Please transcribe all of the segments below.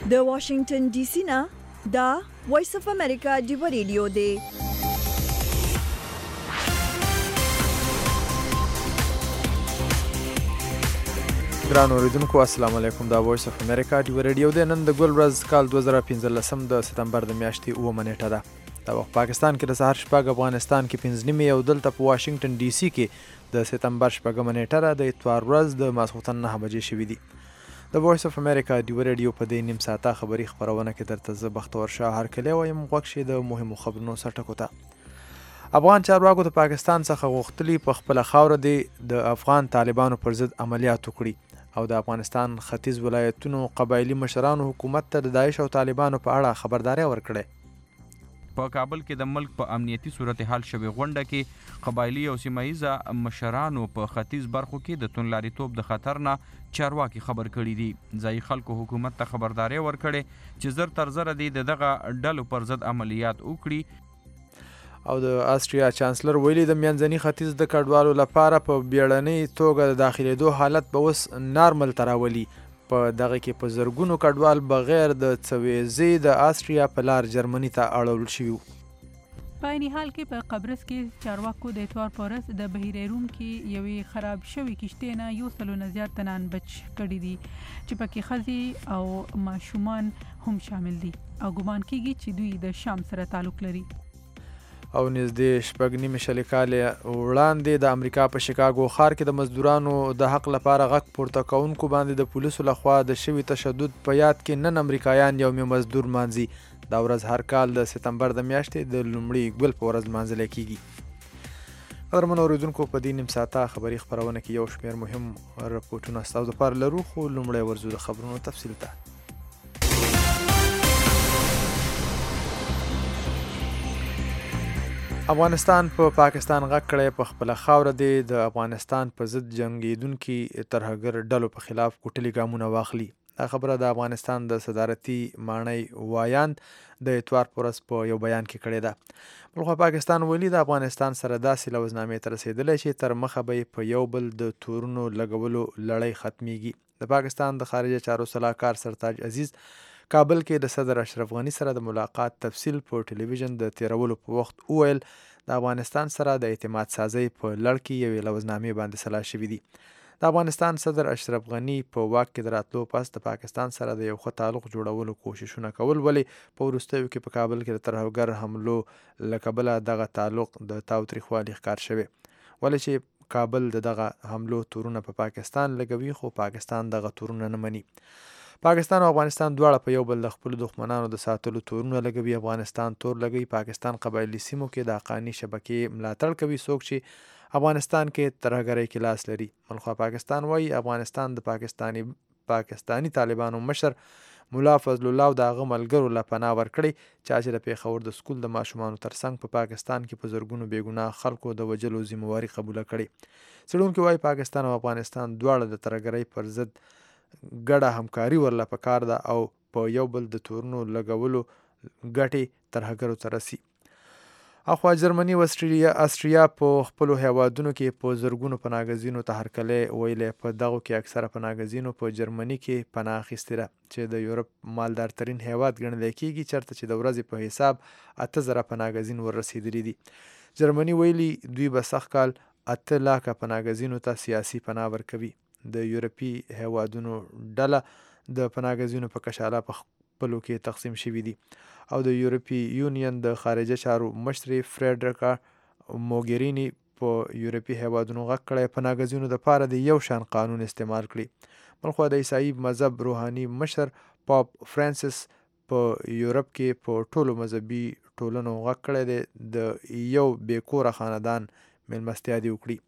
د واشنگټن ډي سي نه دا وایس اف امریکا دی ریډیو دی. ګران اوریدونکو السلام علیکم. دا وایس اف امریکا دی ریډیو دی. نن د ګل ورځ کال 2015 د سپتمبر د میاشتې 9 نیټه ده. دا وخت پاکستان کې د سهار شپږ، افغانستان کې 5 او دلته په واشنگټن ډي سي کې د سپتمبر 9 نیټه ده. د اتوار ورځ د ماسخوتن 9 بجې شوې دي. د وایس اف امریکا دی ریډیو په دې نیم ساعته خبري خبرونه کې درته زه بختور شاه هرکلی وایم. غوږ شئ د مهمو خبرونو سرټکو ته. افغان چارواکو د پاکستان څخه غوښتلي په خپله خاوره دې د افغان طالبانو پر ضد عملیات وکړي او د افغانستان ختیځ ولایتونو قبایلي مشرانو حکومت ته د داعش او طالبانو په اړه خبرداری ورکړې. په کابل کې د ملک په امنیتي صورتحال شوې غونډه کې قبایلي او سیمایي مشرانو په ختیځ برخو کې د توندلاریتوب د خطر نه چارواکي خبر کړي دي. ځایي خلکو حکومت ته خبرداری ورکړې چې زر تر زره دي دغه ډلو پر ضد عملیات وکړي. او د آسټریا چانسلر ویلي د منځني ختیځ د کډوالو لپاره په بیړنۍ توګه د داخلېدو حالت به اوس نارمل ته راولي. په دغه کې په زرګونو کډوال بغیر د څه ویزې د آسټریا په لار جرمني ته اړول شوي. په عیني حال کې په قبرص کې چارواکو د اتوار په ورځ د بحیرې روم کې یوې خراب شوې کشتۍ نه 100 نه زیات تنان بچ کړي دي چې پکې ښځې او ماشومان هم شامل دي او ګمان کېږي چې دوی د شام سره تعلق لري. او نږدې 9.5 کالې وړاندې د امریکا په شیکاګو ښار کې د مزدورانو د حق لپاره غږ پورته کوونکو باندې د پولیسو لخوا د شوي تشدد په یاد کې نن امریکایان یوم مزدور مانځي. دا ورځ هر کال د سپتمبر د میاشتې د لومړي ګل په ورځ مانځل کیږي. قدرمنو اوریدونکو په دې نیم ساعته خبري خبرونه کې یو شمېر مهم رپورټونه ستاسو دپاره لرو، خو لومړی ورځو د خبرونو تفصیل ته. افغانستان په پاکستان غږ کړی په خپله خاوره دی د افغانستان په ضد جنګېدونکي ترهګر ډلو په خلاف کوټلي ګامونه واخلي. دا خبره د افغانستان د صدارتي ماڼۍ وایاند د اتوار په ورځ په یو بیان کې کړې ده. بلخوا پاکستان ویلي د افغانستان سره داسې لوزنامې ته رسېدلی چې تر مخه به یې په یو بل د تورونو لګولو لړۍ ختمیږي. د پاکستان د خارجه چارو سلاکار سرتاج عزیز کابل کې د صدر اشرف غني سره د ملاقات تفصیل په ټلویزیون د تیرولو په وخت وویل د افغانستان سره د اعتماد سازۍ په لړ کې یوې لوزنامې باندې سلا شوي دي. د افغانستان صدر اشرف غني په واک کې د راتلو پس د پاکستان سره د یو ښه تعلق جوړولو کوششونه کول، ولې په وروستیو کې په کابل کې د ترهګر حملو له کبله دغه تعلق د تاوتریخوالي ښکار شوی، ولې چې کابل د دغه حملو تورونه په پاکستان لګوي خو پاکستان دغه تورونه نه مني. پاکستان او افغانستان دواړه په یو بل د خپلو دښمنانو د ساتلو تورونه لګوي. افغانستان تور لګوي، پاکستان قبایلي سیمو کې د حقاني شبکې ملاتړ کوي څوک چې افغانستان کې ترهګرۍ کې لاس لري. بلخوا پاکستان وایي افغانستان د پاکستاني طالبانو مشر ملا فضل الله او د هغه ملګرو له پناه ورکړی چې د پېښور د سکول د ماشومانو ترڅنګ په پاکستان کې په زرګونو بېګناه خلکو د وجلو ذمهواري قبوله کړې. څېړونکي وایي پاکستان او افغانستان دواړه د ترهګرۍ پر ضد ګډه همکاري ورله پکار ده او په یو بل د تورونو لګولو ګټې ترهګرو ته رسي. اخوا جرمني او آسټریا په خپلو هیوادونو کې په زرګونو پناهګزینو ته هرکلی ویلی. په دغو کې اکثره پناهګزینو په جرمني کې پناه اخیستې ده چې د یورپ مالدارترین هیواد ګڼلی کېږي، چېرته چې د ورځې په حساب 8,000 پناهګزین وررسېدلي دي. جرمني ویلي دوی به سږ کال 8 لاکه پناهګزینو ته سیاسي پناه ورکوي. د یورپي هیوادونو ډله د پناهګزینو په کشاله په خپلو کې تقسیم شوي دي او د یورپي یونین د خارجه چارو مشرې فریډریکا موګریني په یورپي هیوادونو غږ کړی پناهګزینو دپاره د یو شان قانون استعمال کړي. بلخوا د عیسايي مذهب روحاني مشر پاپ فرانسیس په یورپ کې په ټولو مذهبي ټولنو غږ کړی دی د یو بېکوره خاندان میلمستیا دې وکړي.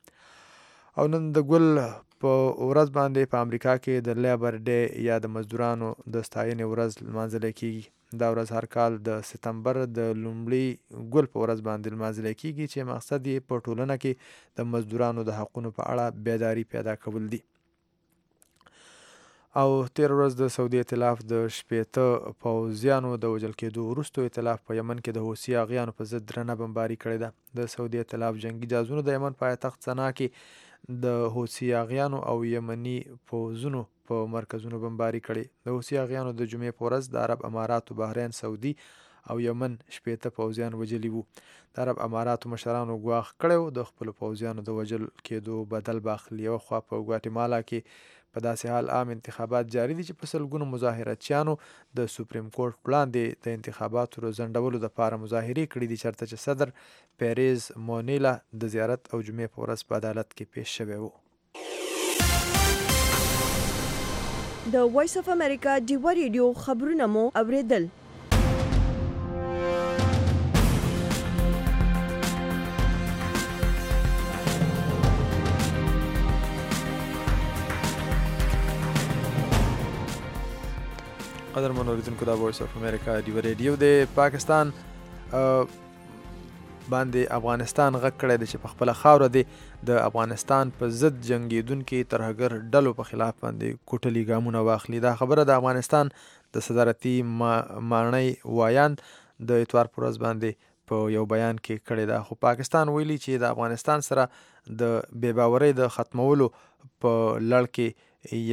او نن د ګل په ورځ باندې په امریکا کې د لیبر ډے یا د مزدورانو د ستاینې ورځ لمانځل کیږي. دا ورځ هر کال د سپتمبر د لومړي ګل په ورځ باندې لمانځل کیږي چې مقصد یې په ټولنه کې د مزدورانو د حقونو په اړه بیداری پیدا کول دي. او تیر ورځ د سعودي ائتلاف د 80 پوځیانو د وژل کېدو وروسته ائتلاف په یمن کې د حوثي اغیانو په ضد درنه بمباري کړې ده. د سعودي ائتلاف جنگي جهازونو د یمن پایتخت سنا کې د حوثي اغیانو او یمني پوځونو په مرکزونو بمباري کړې. د حوثي اغیانو د جمعې په ورځ د عرب اماراتو، بحرین، سعودي او یمن 80 پوځیان وژلي وو. د عرب اماراتو مشرانو ګواښ کړی د خپلو پوځیانو د وژل کېدو بدل به اخلي. یوه خوا په ګواتیمالا کې په داسې حال عام انتخابات جاري دي چې په سلګونو مظاهراتچیانو د سپریم کورټ وړاندې د انتخاباتو ځنډولو دپاره مظاهرې کړي دي، چېرته چې صدر پیریز مونیلا د زیارت او جمعې په ورځ په عدالت کې پیش شوی و. د وایس اف امریکا ډیوه ریډیو خبرونه مو اوریدل. قدرمن اوریدونکو، دا وایس اف امریکا ډیوه ریډیو د پاکستان باندې افغانستان غږ کړی دی چې په خپله خاوره دی د افغانستان په ضد جنګېدونکي ترهګر ډلو په خلاف باندې کوټلي ګامونه واخلي. دا خبره د افغانستان د صدارتي ماڼۍ وایاند د اتوار په ورځ باندې په یو بیان کې کړې ده. خو پاکستان ویلي چې د افغانستان سره د بې باورۍ د ختمولو په لړ کې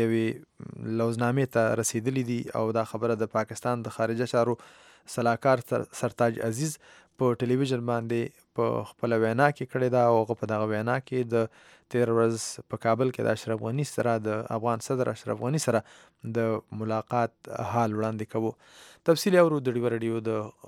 یوې لوزنامې ته رسیدلی دي او دا خبره د پاکستان د خارجه چارو سلاکار سرتاج عزیز په ټلویزیون باندې په خپله وینا کې کړې ده او هغه په دغه وینا کې د تېره ورځ په کابل کې د اشرف غني سره د افغان صدر اشرف غني سره د ملاقات حال وړاندې کوو. تفصیل اورو د ډیوه ریډیو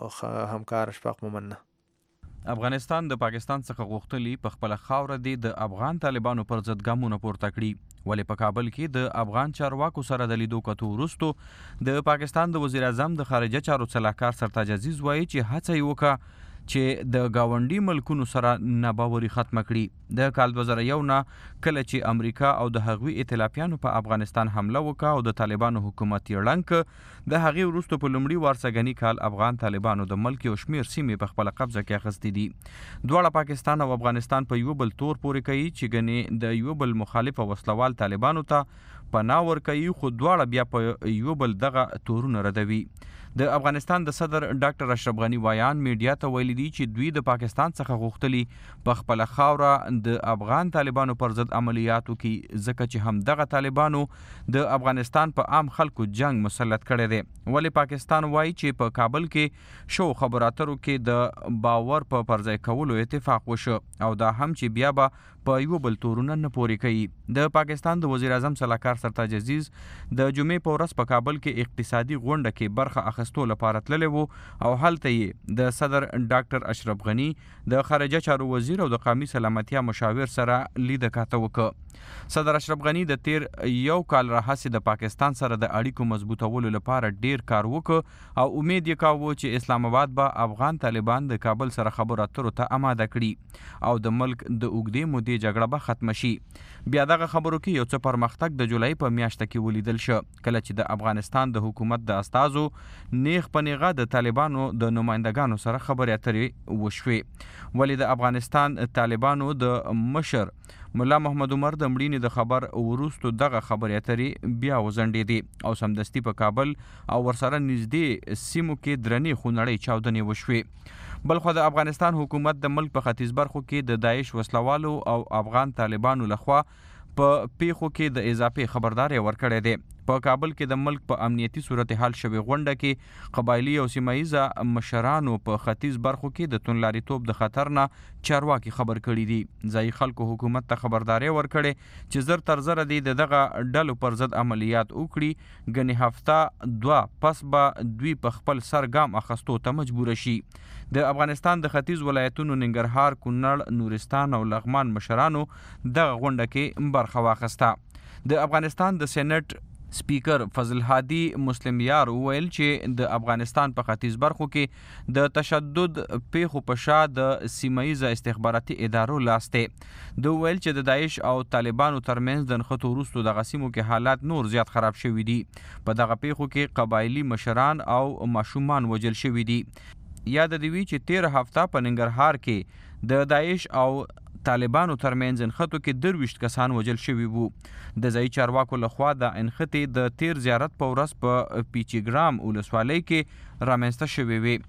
د همکار اشفاق مومن نه. افغانستان د پاکستان څخه غوښتلي په خپله خاوره دی د افغان طالبانو پر ضد ګامونه پورته کړي. ولې په کابل کې د افغان چارواکو سره د لیدو کتو وروستو د پاکستان د وزیر اعظم د خارجه چارو سلاکار سرتاج عزیز وایي چې هڅه یې وکړه چې د ګاونډي ملکونو سره ناباوري ختمه کړي. د کال 2001 نه کله چې امریکا او د هغوی ائتلافیانو په افغانستان حمله وکړه او د طالبانو حکومت یې ړنګ کړ، د هغې وروسته په لومړي وار سږني کال افغان طالبانو د ملک یو شمېر سیمې په خپله قبضه کې اخیستې دي. دواړه پاکستان او افغانستان په یو بل تور پورې کوي چې ګنې د یو بل مخالف او وسلوال طالبانو ته پناه ورکوي، خو دواړه بیا په یو بل دغه تورونه ردوي. د افغانستان د صدر ډاکټر اشرف غني وایان میډیا ته ویلي دي چې دوی د پاکستان څخه غوښتلي په خپله خاوره د افغان طالبانو پر ضد عملیات وکړي، ځکه چې همدغه طالبانو د افغانستان په عام خلکو جنگ مسلط کړی دی. ولې پاکستان وایي چې په کابل کې شو خبرو اترو کې د باور په پرځای کولو اتفاق وشو او دا هم چې بیا به په یو بل تورونه نه پورې کوي. د پاکستان د وزیر اعظم سلاکار سرتاج عزیز د جمعې په ورځ په کابل کې اقتصادي غونډه کې برخه اخیستو لپاره تللی وو او هلته یې د صدر ډاکټر اشرف غني، د خارجه چارو وزیر او د قومي سلامتیا مشاور سره لیده کاته وکړه. صدر اشرف غني د تیر یو کال راهیسې د پاکستان سره د اړیکو مضبوطولو لپاره ډیر کار وکړ او امید یې کاوه چې اسلام آباد به افغان طالبان د کابل سره خبرو اترو ته آماده کړي او د ملک د اوږدې مودې جګړه به ختمه شي. بیا دغه خبرو کې یو څه پرمختګ د جولای په میاشته کې ولیدل شو، کله چې د افغانستان د حکومت د استازو نیغ په نیغه د طالبانو د نمایندګانو سره خبرې اترې وشوې. ولې د افغانستان طالبانو د مشر ملا محمد عمر د مړینې د خبر وروستو دغه خبرې اترې بیا وځنډېدې او سمدستي په کابل او ورسره نږدې سیمو کې درنې خونړۍ چاودنې وشوې. بلخو د افغانستان حکومت د ملک په ختیځ برخو کې د داعش وسلوالو او افغان طالبانو لخوا په پیښو کې د اضافي خبرداری ورکړی دی. په کابل کې د ملک په امنیتي صورتحال شوې غونډه کې قبایلي او سیمایي مشرانو په ختیځ برخو کې د توندلاریتوب د خطر نه چارواکي خبر کړي دي. ځایي خلکو حکومت ته خبرداری ورکړي چې زر تر زره دی دغه ډلو پر ضد عملیات وکړي، ګنې هفته دوه پس به دوی په خپل سر ګام اخیستو ته مجبوره شي. د افغانستان د ختیځ ولایتونو ننګرهار، کونړ، نورستان او لغمان مشرانو دغه غونډه کې برخه واخیسته. د افغانستان د سېنات سپیکر فضل هادي مسلم یار وویل چې د افغانستان په ختیځ برخو کې د تشدد پیښو په شا د سیمایي استخباراتي ادارو لاس دی. دوی ویل چې د داعش او طالبانو ترمنځ د نښتو وروستو دغه سیمو کې حالات نور زیات خراب شوي دي. په دغه پیښو کې قبایلي مشران او ماشومان وژل شوي دي. یاد دی وی چې 13 هفته په ننګرهار کې د داعش او طالبانو ترمنځ انخطو کې 23 کسان وژل شوي وو. د ځایي چارواکو لخوا د انخطې د تیر زیارت په ورځ په پیچیګرام ولسوالۍ کې رامنځته شوې وې.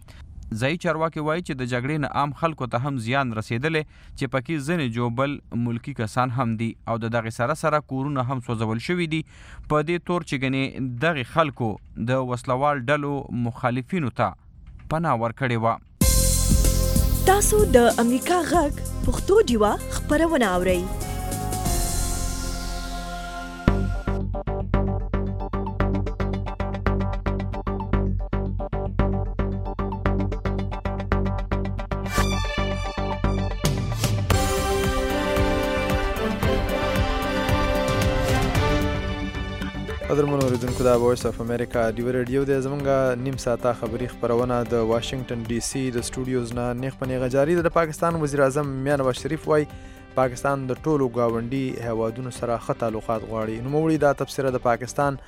ځایي چارواکي وایي چې د جګړې نه عام خلکو ته هم زیان رسېدلی چې پکې ځینې جوبل ملکي کسان هم دي او د دغې سره کورونه هم سوځول شوي دي په دې تور چې ګنې دغې خلکو د وسلوال ډلو مخالفینو ته پناه ورکړې وه. تاسو د امریکا غږ پښتو ډیوه خپرونه اورئ. قدرمنو اوریدونکو دا وایس اف امریکا ډیو ریډیو دی. زمونږ نیم ساعته خبري خپرونه د واشنگټن ډي سي د سټوډیوز نه نیغ په نیغه جاري ده. د پاکستان وزیر اعظم میاں نواز شریف وایي پاکستان د ټولو ګاونډي هیوادونو سره ښه تعلقات غواړي. نوموړي دا تبصره د پاکستان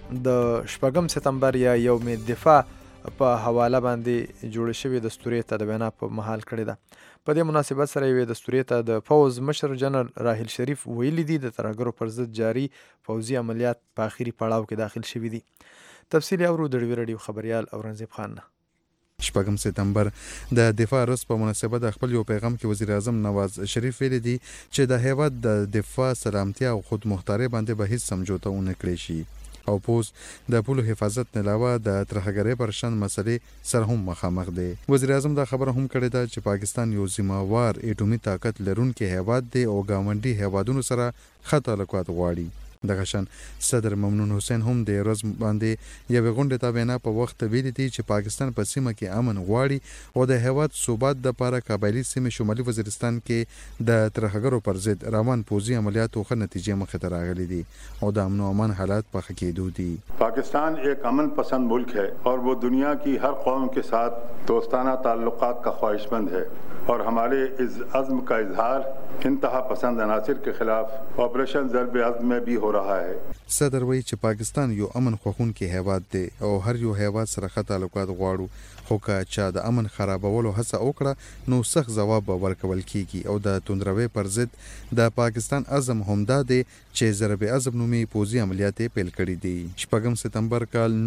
د 8 سپتمبر یا یوم دفاع په حواله باندې جوړ شوی د دستوري ته د وینا په محل کړې ده. په دې مناسبت سره یوې دستوري ته د فوز مشر جنرال راحیل شریف ویلي دي د ترهګرو پر ضد جاري پوځي عملیات په آخري پړاو کې داخل شوي دي. تفصیل اورو د ډیو ریډیو خبريال اورنګزیب خان نه. 8 سپتمبر د دفاع ورځ په مناسبت خپل یو پیغام کې وزیر اعظم نواز شریف ویلي دي چې د هیواد د دفاع سلامتیا او خود مختاري باندې به هیڅ سمجوته ونه کړی شي او پوز د پولو حفاظت نه علاوه د ترهګرۍ پر شان مسلې سره هم مخامخ دی. وزیر اعظم دا خبره هم کړې ده چې پاکستان یو ذمہوار اټومي طاقت لرونکي هیواد دی او ګاونډي هیوادونو سره ښه تعلقات غواړي. دغه شان صدر ممنون حسین هم د ورځ باندې یو غونډه ته وینا په وخت ویلي دي چې پاکستان په سیمه کې امن غواړي او د هیواد ثبات د لپاره قبایلی سیمه شمالي وزیرستان کې د ترهګرو پر ضد روان پوځي عملیاتو ښه نتیجې مخې ته راغلي دي او د امن او امان حالات په ښه کېدو دي. پاکستان ایک امن پسند ملک ہے اور وہ دنیا کی ہر قوم کے ساتھ دوستانہ تعلقات کا خواہشمند ہے اور ہمارے اس عزم کا اظہار انتہا پسند عناصر کے خلاف آپریشن ضرب عزم میں بھی ہو رہا ہے. صدر وایي چې پاکستان یو امن خوښونکی هیواد دی او هر یو هیواد سره ښه تعلقات غواړو خو که چا د امن خرابولو هڅه وکړه نو سخت ځواب ورکول کیږي او د توندروي پر ضد د پاکستان عزم همدا دی چې ضرب عزم نومي پوځي عملیات پیل کړي دي. 8 سپتمبر کال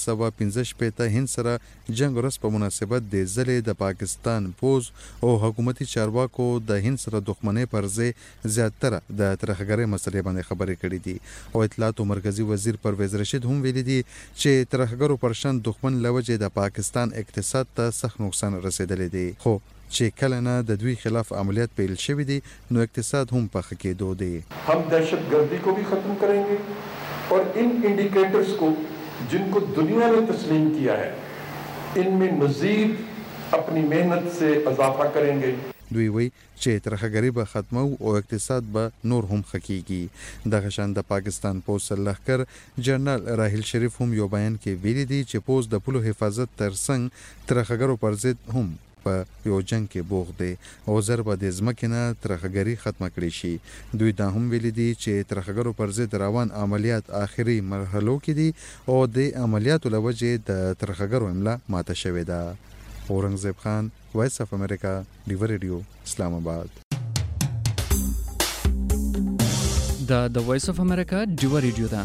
1915 هند سره جنگ ورځ په مناسبت د ځلې د پاکستان پوز او حکومتي چارواکو د هند سره دښمنۍ پر ځای زیاتره د ترهګرۍ مسلې باندې خبرې کړې دي او اطلاعات مرکزی وزیر پرویز رشید هم ویلي دي چې ترهګرو پر شان دښمن لوجه د پاکستان اقتصاد ته سخت نقصان رسیدلی دی خو چې کله نه د دوی خلاف عملیات پیل شوي دي نو اقتصاد هم په ښه کېدو دی. हम दहशतगर्दी को भी खत्म करेंगे और इन इंडिकेटर्स को जिनको दुनिया ने तस्लीम किया है इनमें मजीद अपनी मेहनत से इजाफा करेंगे. دوی وی چې ترهګري به ختمو او اقتصاد به نور هم ښه کیږي. دغه شان د پاکستان پوځ سرلښکر جنرال راحیل شریف هم یو بیان کې ویلي دي چې پوځ د پولو حفاظت ترڅنګ ترهګرو پر ضد هم په یو جنگ کې بوخت دی او زر به د ځمکې نه ترهګري ختمه کړي شي. دوی دا هم ویلي دي چې ترهګرو پر ضد روان عملیات آخري مرحلو کې دي او د عملیاتو له وجې د ترهګرو حمله ماته شوې ده. اورنګزیب خان وایس اف امریکا ډیو ریډیو اسلام آباد. د وایس اف امریکا ډیو ریډیو ده.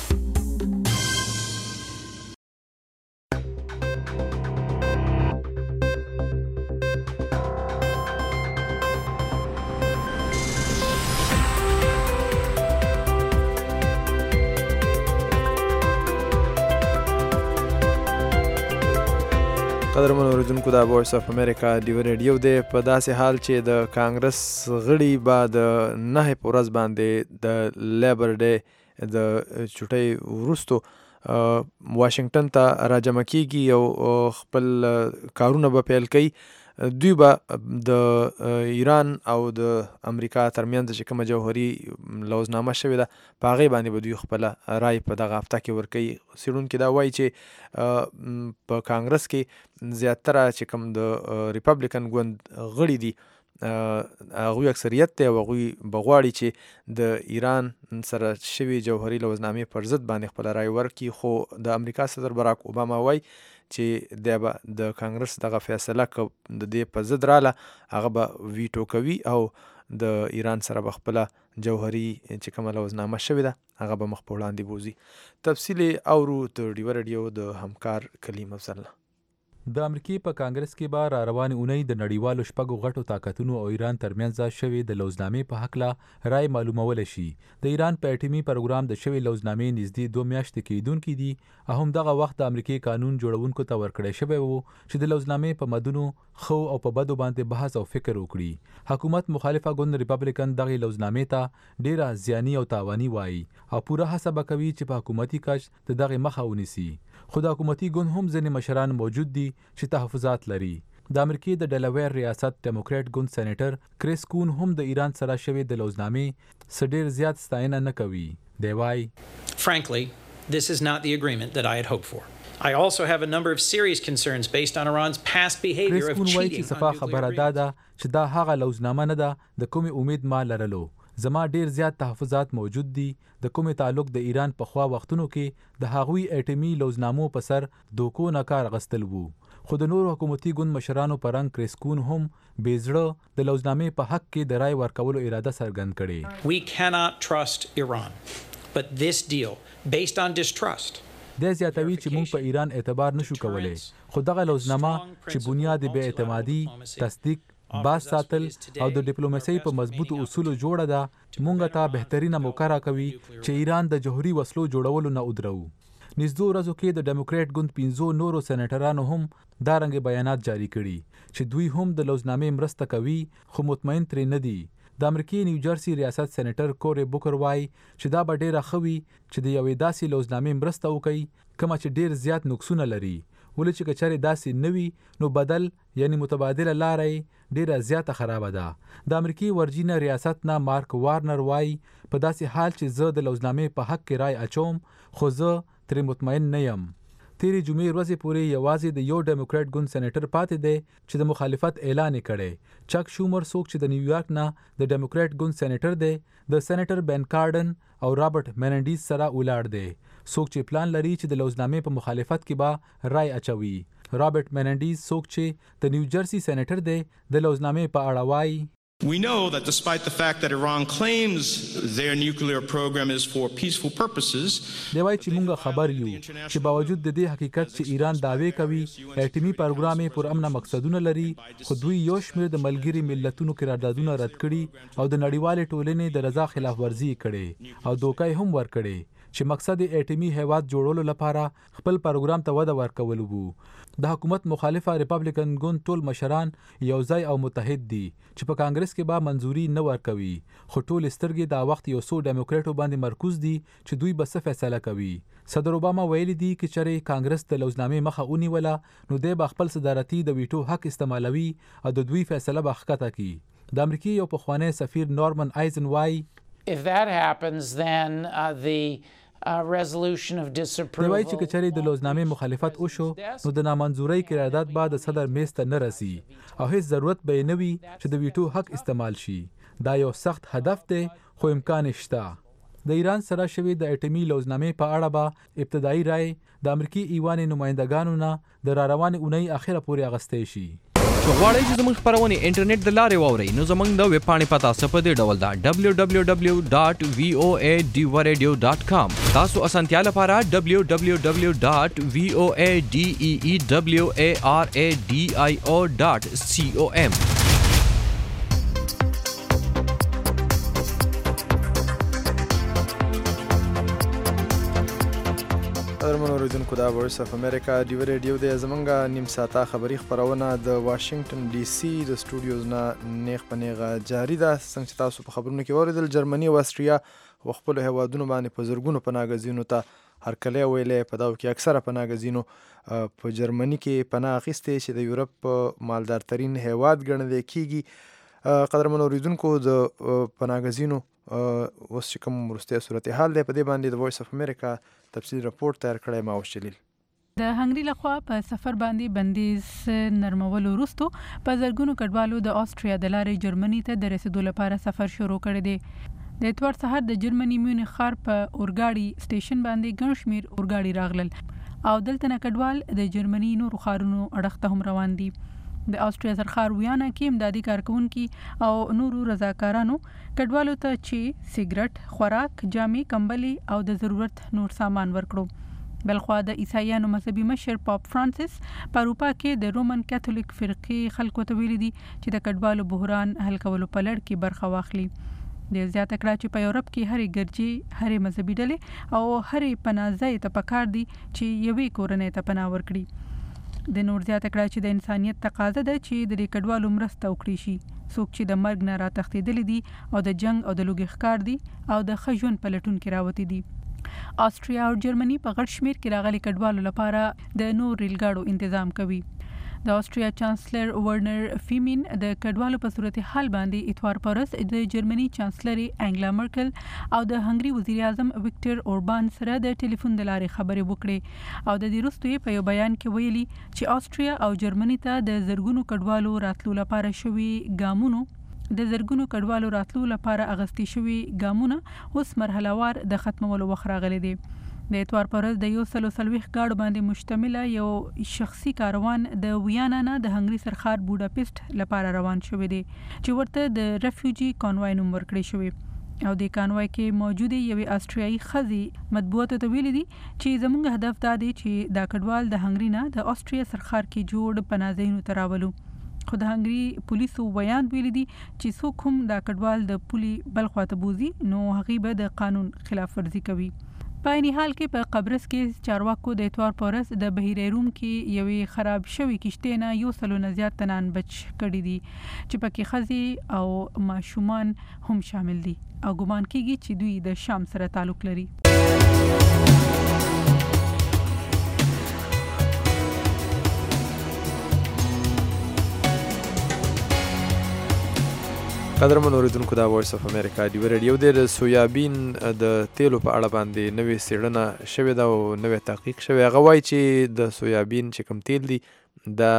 قدرمن اوریدونکو دا وایس اف امریکا ډیو ریډیو دی. په داسې حال چې د کانګرس غړي به د 9 په ورځ باندې د لیبر ډے د چټۍ وروستو واشنگټن ته راجمع کیږي او خپل کارونه به پیل کوي. دوی به د ایران او د امریکا ترمنځ چې کومه جوهري لوزنامه شوې ده په هغې باندې به دوی خپله رای په دغه هفته کې ورکوي. څېړونکي دا وایي چې په کانګرس کې زیاتره چې کوم د ریپبلیکن ګوند غړي دي هغوی اکثریت دی او هغوی به غواړي چې د ایران سره شوي جوهري لوزنامې پر ضد باندې خپله رای ورکړي. خو د امریکا صدر براک اوباما وایي چې دی به د کانګرس دغه فیصله که د دې په ضد راله هغه به ویټو کوي او د ایران سره به خپله جوهري چې کومه لوزنامه شوې ده هغه به مخ په وړاندې بوځي. تفصیل اورو د ډیو ریډیو د همکار کلیم افضل. د امریکای په کانګرس کې به را روانې اونۍ د نړیوالو شپږو غټو طاقتونو او ایران ترمنځ شوې د لوزنامې په هکله رای معلومول شي. د ایران په اټومي پروګرام د شوې لوزنامې نږدې 2 میاشتې کېدونکې دي. همدغه وخت د امریکای قانون جوړونکو ته ورکړی شوی وو چې د لوزنامې په مدونو خو او په بدو باندې بحث او فکر وکړي. حکومت مخالفه ګوند ریپبلیکن دغه لوزنامې ته ډیره زیانی او تاوانی وایي او پوره هڅه به کوي چې په حکومتي کچ د دغه مخه ونیسي. خو د حکومتي ګوند هم ځینې مشران موجود دي چې تحفظات لري. د امریکای د ډیلاویر ریاست ډیموکراټ ګوند سېنیټر کریس کون هم د ایران سره شوی د لوزنامې څخه زیات ستاینه نه کوي. دی وایي Frankly, this is not the agreement that I had hoped for. I also have a number of serious concerns based on Iran's past behavior of cheating on nuclear agreements. چې دا هغه لوزنامه نه ده د کومې امید ما لرلو. زما ډیر زیات تحفظات موجود دي د کومې تعلق د ایران په خوا وختونو کې د هغوی اټومي لوزنامو په سر دوکو نه کار غستل وو. خو د نورو حکومتي ګوند مشرانو په رنګ کریسکون هم بېزړه د لوزنامې په حق کې د رای ورکولو اراده څرګند کړې. We cannot trust Iran, but this deal based on distrust. د زیاتوي چې موږ په ایران اعتبار نشو کولای. خو دغه لوزنامه چې بنیاد بې اعتمادي، تصدیق، باز ساتل او د ډیپلوماسۍ په مضبوطو اصولو جوړه ده، مونږ ته بهترینه موقع راکوي چې ایران د جوهري وسلو جوړولو نه ودرو. نږدې ورځو کې د ډیموکراټ ګوند 15 نورو سېنیټرانو هم دا رنګ بیانات جاری کړي چې دوی هم د لوزنامې مرسته کوي خو مطمئن ترې نه دي. د امریکای نیو جرسي ریاست سېنیټر کوري بوکر وایي چې دا به ډیره ښه وي چې د یوې داسې لوزنامې مرسته وکړي کومه چې ډیر زیات نقصونه لري، ولې چې کچاري داسې نوي نو بدل یعنی متبادله لارې ډیره زیاته خرابه ده. د امریکای ورجینیا ریاست نه مارک وارنر وایي په داسې حال چې زه د لوزنامې په حق کې رای اچوم خو زه ترې مطمئن نه یم. تیرې جمعې ورځې پورې یوازې د یو ډیموکراټ ګوند سېنیټر پاتې دی چې د مخالفت اعلان کړي. چک شومر څوک چې د نیویارک نه د ډیموکراټ ګوند سېنیټر دی د سېنیټر بن کارډن او رابرټ میننډیز سره ولاړ دی. څوک چې پلان لري چې د لوزنامې په مخالفت کې به رای اچوي. رابرټ میننډیز څوک چې د نیو جرسي سېنیټر دی د لوزنامې په اړه وایي We know that despite the fact that Iran claims their nuclear program is for peaceful purposes, دی وایي چې موږ خبر یو چې باوجود د دې حقیقت چې ایران دعوی کوي اټومي پروګرام یې پر امن مقصدونه لري، خو دوی یو شمېر د ملګري ملتونو قراردادونه رد کړي او د نړیوالې ټولنې د رضا خلاف ورزي کړي او دوکای هم ورکړي چې مقصد اټومي هیواد جوړولو لپاره خپل پروګرام ته وده ورکول وو. د حکومت مخالفه ریپبلیکن ګوند ټول مشران یو ځای او متحد دي چې په کانګرس کې به منځوري نه ورکوي، خو ټول سترګې دا وخت یو څو ډیموکراټو باندې مرکوز دي چې دوی به څه فیصله کوي. صدر اوباما ویلي دي چې چېرې کانګرس د لوزنامې مخه ونیوله نو دی به خپل صدارتي د ویټو حق استعمالوي او د دوی فیصله به ښکته کړي. د امریکای یو پخوانی سفیر نورمن آیزن وایي If that happens, then the resolution of disapproval. دوی چې کچري د لوزنامې مخالفت وشو نو د نامنظورۍ قرارداد بعد صدر میز ته نه رسی او هیڅ ضرورت به نه وي چې د ویټو حق استعمال شي. دا یو سخت هدف دی خو امکان شته. د ایران سره شوی د اټومي لوزنامې په اړه به ابتدایي رائے د امریکای ایوان نمائندګانو نه د راروانې اونۍ اخره پورې اغستې شي. غواړئ چې زموږ خبرونه انټرنیټ د لارې واورئ نو زموږ د ویب پاڼې پته څه په دې ډول ده www.voadeewaradio.com. تاسو اسانتیا لپاره www.voadeewaradio.com. درمنو اوریدونکو دا وایس اف امریکا ډیو ریډیو دی. زمونږه نیم ساعته خبري خبرونه د واشنگټن ډي سي د سټوډیوز نه نیغ په نیغه جاری ده. څنګه چې تاسو په خبرونو کې واوریدل جرمني او استریا و خپل هیوادونو باندې په زرګونو پناهګزینو ته هرکلی ویلې. په دغو کې اکثره پناهګزینو په جرمني کې پناه اخیستې چې د یورپ مالدارترین هیواد ګڼل کیږي. قدرمنو اوریدونکو د پناهګزینو اوس چې کوم وروستی صورتحال دی په دې باندې د وایس اف امریکا تفصیل رپورټ تیار کړی ما وشلیل. د هنګري لخوا په سفر باندې بندیز نرمولو وروسته په زرګونو کډوالو د آسټریا د لارې جرمني ته د رسیدو لپاره سفر شروع کړی دی. د اتوار سهار د جرمني میونخ ښار په اورګاډي سټیشن باندې ګڼ شمېر اورګاډي راغلل او دلته نه کډوال د جرمني نورو ښارونو اړخ ته هم روان دي. د آسټریا سرخار ویانا کې امدادي کارکونکي او نورو رضاکارانو کډوالو ته چې سیګرټ، خوراک، جامې، کمبلي او د ضرورت نور سامان ورکړو. بلخوا د عیسایانو مذهبي مشر پاپ فرانسیس په اروپا کې د رومن کاتولیک فرقې خلکو ته ویلي دي چې د کډوالو بحران حل کولو په لړ کې برخه واخلي. د زیاته کړه چې په یورپ کې هرې ګرجې هرې مذهبي ډلې او هرې پناهځای ته پکار دي چې یوې کورنۍ ته پناه ورکړي. د نور زیاته کړه چې د انسانیت تقاضا ده چې د کډوالو مرسته وکړي شي، څوک چې د مرګ نه راتښتېدلي دي او د جنگ او د لوږې ښکار دي او د ښه ژوند په لټون کې راوتي دي. آسټریا او جرمني په غټ شمیر کې راغلي کډوالو لپاره د نور ریلګاړو تنظیم کوي. د آسټریا چانسلر ورنر فیمین د کډوالو په صورتحال باندې اتوار پرس د جرمني چانسلر انګلا مرکل او د هنګري وزیر اعظم وکټر اوربان سره د ټلیفون د لارې خبرې وکړې او د دې وروسته په یو بیان کې ویلي چې آسټریا او جرمني ته د زرګونو کډوالو راتلو لپاره شوي اغستې شوي ګامونه اوس مرحلهوار د ختمولو وخت راغلی دی. د اتوار پرز د 140 گاډو باندې مشتمله یو شخصي کاروان د ویانا نه د هنګري سرخار بوډاپست لپاره روان شوی دی چې ورته د ریفیوجی کانوای نوم ورکړی شوی او د کانوای کې موجود یوې آسټریایي ښځې مطبوعاتو ته ویلي دي چې زموږ هدف دا دی چې دا کډوال د هنګري نه د آسټریا سرخار کې جوړ پناهځایونو ته راولو. خو د هنګري پولیسو بیان ویلي دي چې څوک هم دا کډوال د پولي بل خواته بوزي نو هغوی به د قانون خلاف ورزي کوي. په عیني حال کې په قبرص کې چارواکو د اتوار پرس د بحیره روم کې یوې خراب شوي کشتۍ نه 100 نه زیات تنان بچ کړي دي چې پکې ښځې او ماشومان هم شامل دي او ګمان کېږي چې دوی د شام سره تعلق لري. قدرمن اوریدونکو دا وایس اف امریکا دی ریډیو د سویابین د تیلو په اړه باندې نوې څېړنه شوې ده او نوې تحقیق شوی. هغه وایي چې د سویابین چې کوم تیل دي دا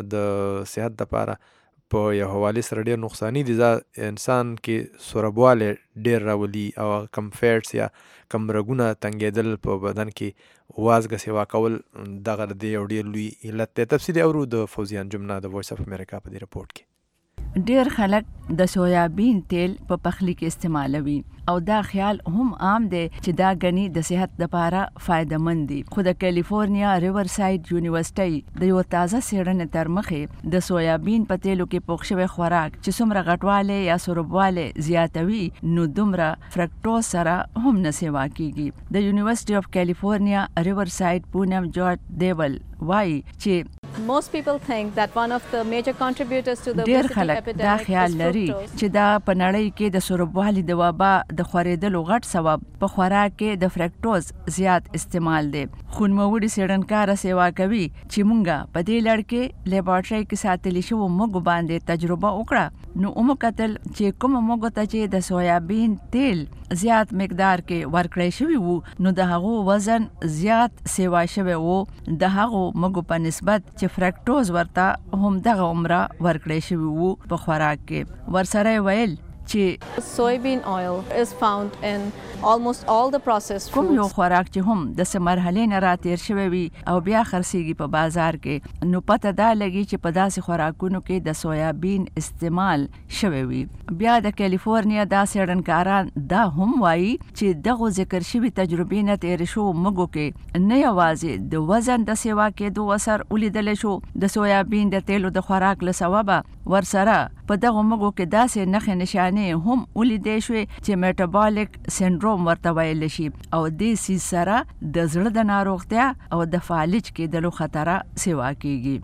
د صحت لپاره په یو حوالې سره ډېر نقصاني دي. دا انسان کې سوربوالی ډېر راولي او کم فیټس یا کم رګونه تنګېدل په بدن کې وازګه سیوا کول دغه د یو ډېر لوی علت دی. تفصیلي اورو د فوزیان جمنه د وایس اف امریکا په دې رپورټ کې. ډیر خلک د سویابین تیل په پخلی کې استعمالوي او دا خیال هم عام دی چې دا غني د صحت لپاره فائدہ مند دي. خو د کیلیفورنیا ریور ساید یونیورسيټي د یو تازه څېړنې تر مخې د سویابین په تیلو کې پوښ شوی خوراک چې څومره غټواله یا سوربواله زیاتوي نو دومره فرکټوز سره هم نه سیوا کیږي. د یونیورسيټي اف کیلیفورنیا ریور ساید پونم جورج دیول وایي چې Most people think that one of the major contributors to the ډېر خلک دا خیال لري چې دا په نړۍ کې د سوربوالي د وبا د خورېدلو غټ سبب په خوراک کې د فرکټوز زیات استعمال دی. خو نوموړي څېړنکاره سیوا کوي چې مونږه په دې لړ کې لیبارټرۍ کې ساتلی شوو موږ باندې تجربه وکړه نو موږ کتل چې کوم موږ ته چې د سویابین تیل زیات مقدار کې ورکړی شوی وو نو د هغو وزن زیات سیوا شوی وو د هغو موږ په نسبت چې فرکټوز ورته هم دغه عمره ورکړی شوی وو په خوراک کې. ورسره ویل چې soybean oil is found in almost all the processed کوم foods. یو خوراک چې هم د مرحلې نه راتیر شوی وي او بیا خرڅېږي په بازار کې نو پته دا لګي چې په داسې خوراکونو کې د سویابین استعمال شوی وي. بیا د کیلیفورنیا دا څېړنکاران دا هم وایي چې دغه ذکر شوي تجربې نه تیر شو موږ کې نه یوازې د وزن د سیوا کېدو اثر ولیدلی شو د سویابین د تیلو د خوراک له سببه ورسره په دغه موږ کې داسې نښې نشانې هم ولیدې شوې چې میټابولیک سنډروم ورته ویل شي او دې سیز سره د زړه د ناروغتیا او د فالج کېدلو خطر سیوا کیږي.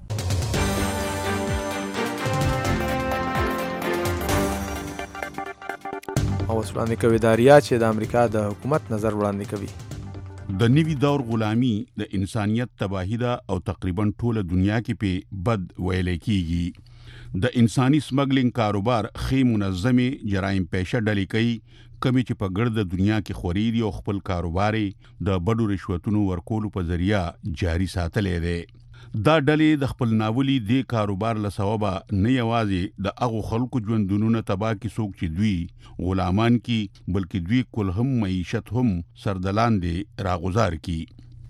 او اوس وړاندې کوي داریا چې د امریکا د حکومت نظر وړاندې کوي. د نوي دور غلامي د انسانیت تباهی ده او تقریبا ټوله دنیا کې په بد ویل کیږي. د انساني سمګلینګ کاروبار خې منظمي جرایم پیشه ډلې کوي کمی چې په ګرد دنیا کې خوري او خپل کاروباري د بډو رشوتونو ورکولو په ذریعہ جاری ساتلې ده. دا ډلې د خپل ناولي د کاروبار له سببه نه یوازې د هغو خلکو ژوندونو نه تباه کی څوک چې دوی غلامان کی بلکې دوی کل هم معیشت هم سردلاندې راغزار کی.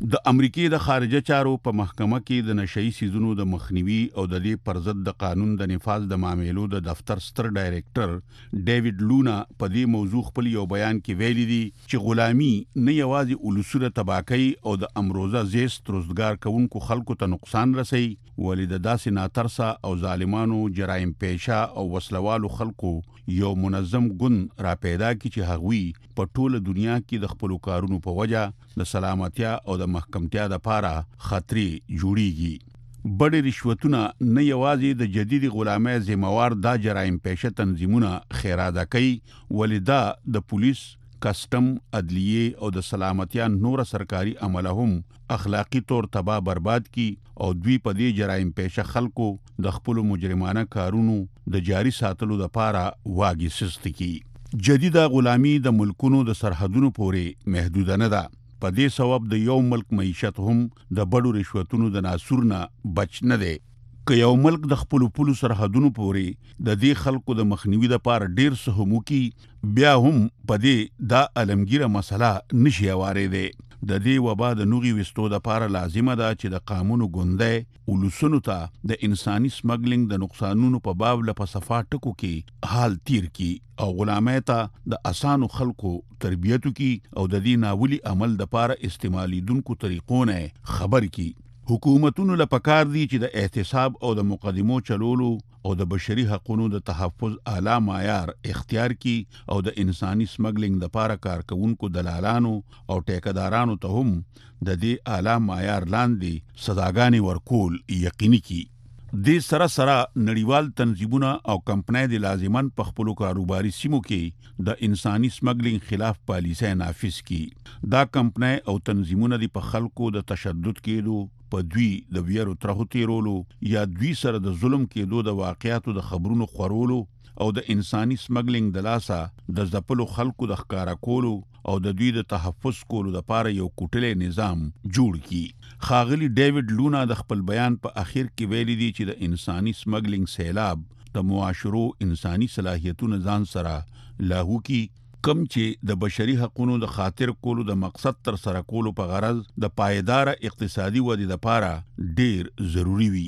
د امریکای د خارجه چارو په محکمه کې د نشئی سیزونو د مخنیوي او د دې پر ضد د قانون د نفاذ د معاملو د دفتر ستر ډایریکټر ډیوډ لونا په دې موضوع خپل یو بیان کې ویلي دي چې غلامي نه یوازې اولسونه تباکۍ او د امروزه زیست روزګار کوونکو خلکو ته نقصان رسوي ولې د داسې ناترسه او ظالمانو جرایم پیشه او وسلوالو خلکو یو منظم ګوند را پیدا کی چې هغوی په ټوله دنیا کې د خپل کارونو په وجه د سلامتیا او د محکمتیا د پاره خطرې جوړیږي بډې رشوتونه نه یوازې د جدید غلامۍ ذمہوار دا جرایم پیشه تنظیمونه خیراده کوي ولې دا د پولیس کسٹم عدلیه او د سلامتیا نور سرکاري عمله هم اخلاقی طور تباہ برباد کی او دوی په دې جرایم پیشه خلکو د خپل مجرمانه کارونو د جاری ساتلو د پاره واګي سست کی جدیده غلامی د ملکونو د سرحدونو پورې محدود نه ده په دې سبب د یو ملک معیشت هم د بډو رشوتونو د ناسور نه بچ نه دی که یو ملک د خپل پولو سرحدونو پورې د دې خلکو د مخنیوي لپاره ډیر څه هم کی بیا هم په دې دا علمگیره مسله نشي اورېدې د دې وبا د نوغي وستو د لپاره لازمه ده چې د قانون ګوندې ولسونو ته د انساني سمګلینګ د نقصانونو په باب له صفه ټکو کې حال تیر کی او غلامۍ ته د اسانو خلکو تربیتو کی او د دې ناولي عمل د لپاره استعمالي دونکو طریقو نه خبر کی حکومتونو لپاره دي چې د احتساب او د مقدمو چلولو او د بشري حقوقو د تحفظ اعلی معیار اختیار کی او د انساني سمګلینګ د لپاره کارکونکو دلالانو او ټیکدارانو ته هم د دې اعلی معیار لاندې سزاګانې ورکول یقیني کی د سره نړیوال تنظیمونه او کمپنۍ د لازمان په خپل کاروباري سیمو کې د انساني سمګلینګ خلاف پالیسۍ نافذ کی دا کمپنۍ او تنظیمونه د په خلکو د تشدد کېدو په دوی د ویرو ترخو تیرولو یا دوی سره د ظلم کېدو د واقعیاتو د خبرونو خورولو او د انساني سمګلینګ د لاسه د ځپلو خلکو د ښکارا کولو او د دوی د تحفظ کولو لپاره یو کوټلې نظام جوړ کی خاغلی ډیوډ لونا د خپل بیان په اخر کې ویلي دي چې د انساني سمګلینګ سیلاب د معاشرو انساني صلاحیتونو ځان سره لاهو کی کم چې د بشري حقوقو د خاطر کولو د مقصد تر سره کولو په غرض د پایدار اقتصادي ودې لپاره ډیر ضروری وي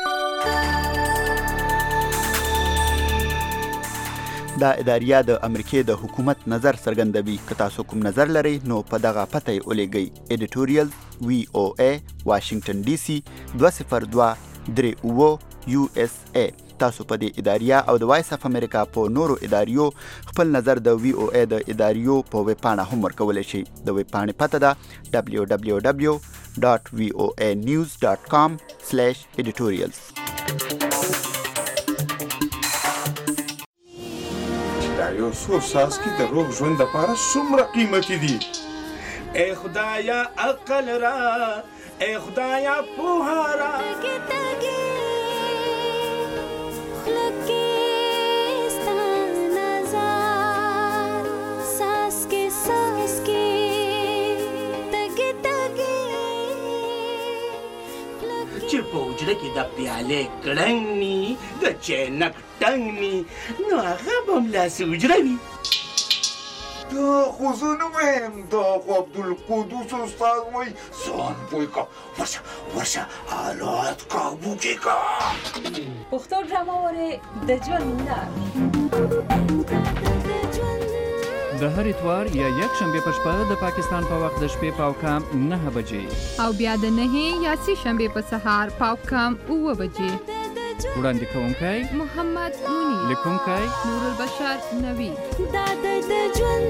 دا اداریه د امریکای د حکومت نظر څرګندوي که تاسو کوم نظر لرئ نو په دغه پته یې ولېږئ ایډیټوریال VOA واشنگټن ډي سي 202 USA تاسو په دې اداریه او د وایس اف امریکا په نورو اداریو خپل نظر د VOA د اداریو په ویب پاڼه هم ورکولی شئ د ویب پاڼې پته ده www.voanews.com/editorials دا یو څو څاڅکي د روغ ژوند لپاره څومره قیمتي دي ای خدایا عقل را ای خدایا پوهه را چې په وجره کې د پیالې کړنګ ني د چینک ټنګ ني نو هغه به هملاسې وجره وي دا خو زه نه وایم دا خو عبدالقدوس استاد وایي ځان پوه که ورشه حالات کابو کې که پښتو ډرامه وارې د ژوند لار د هر اتوار یا یک شنبه په شپه د پاکستان په وخت د شپې پاوکام 9 بجې او بیا د 9 یا سې شنبه په سهار پاوکام 9 بجې وړاندې کوونکی محمد منیر لیکونکی نور البشر نوی دا د ژوند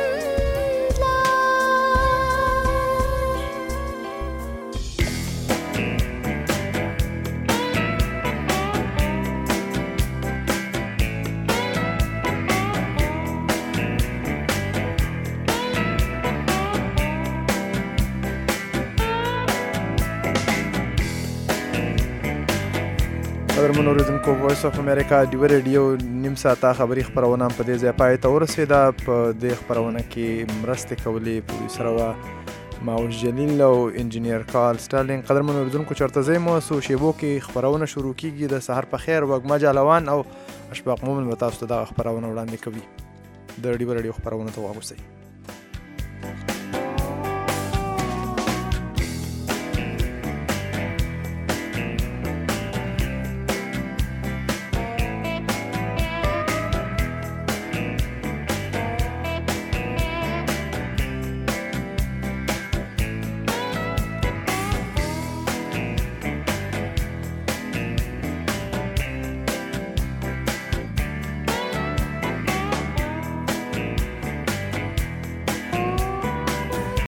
قدرمنو اوریدونکو وایس اف امریکا ډیو ریډیو نیم ساعته خبري خبرونه په دې ځای پای ته ورسېده په دې خبرونه کې مرستې کولې پروډوسر وا ماوس جلیل او انجینیر کارل سټارلینګ قدرمنو اوریدونکو چرته ځای مو سو شیبو کې خبرونه شروع کیږي د سحر په خیر وګما جالوان او اشفاق مومن تاسو ته د خبرونه وړاندې کوي د ډیو ریډیو خبرونه ته واوسئ